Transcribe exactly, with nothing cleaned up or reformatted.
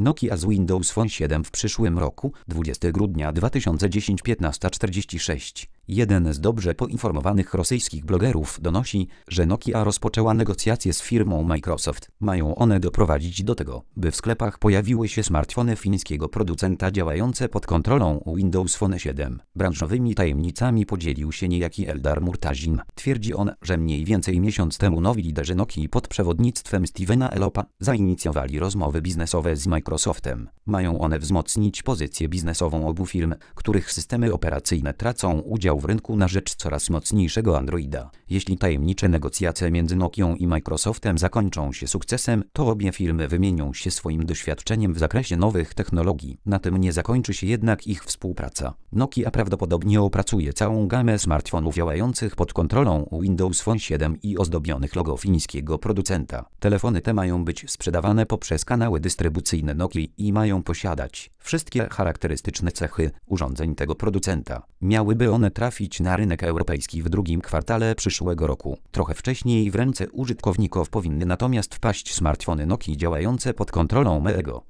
Nokia z Windows Phone siedem w przyszłym roku, dwudziestego grudnia dwa tysiące dziesiątego, piętnasta czterdzieści sześć. Jeden z dobrze poinformowanych rosyjskich blogerów donosi, że Nokia rozpoczęła negocjacje z firmą Microsoft. Mają one doprowadzić do tego, by w sklepach pojawiły się smartfony fińskiego producenta działające pod kontrolą Windows Phone siedem. Branżowymi tajemnicami podzielił się niejaki Eldar Murtazin. Twierdzi on, że mniej więcej miesiąc temu nowi liderzy Nokii pod przewodnictwem Stevena Ellopa zainicjowali rozmowy biznesowe z Microsoftem. Mają one wzmocnić pozycję biznesową obu firm, których systemy operacyjne tracą udział w rynku na rzecz coraz mocniejszego Androida. Jeśli tajemnicze negocjacje między Nokią i Microsoftem zakończą się sukcesem, to obie firmy wymienią się swoim doświadczeniem w zakresie nowych technologii. Na tym nie zakończy się jednak ich współpraca. Nokia prawdopodobnie opracuje całą gamę smartfonów działających pod kontrolą Windows Phone siedem i ozdobionych logo fińskiego producenta. Telefony te mają być sprzedawane poprzez kanały dystrybucyjne Nokii i mają posiadać wszystkie charakterystyczne cechy urządzeń tego producenta. Miałyby one trafić na rynek europejski w drugim kwartale przyszłego roku. Trochę wcześniej w ręce użytkowników powinny natomiast wpaść smartfony Nokii działające pod kontrolą Meego.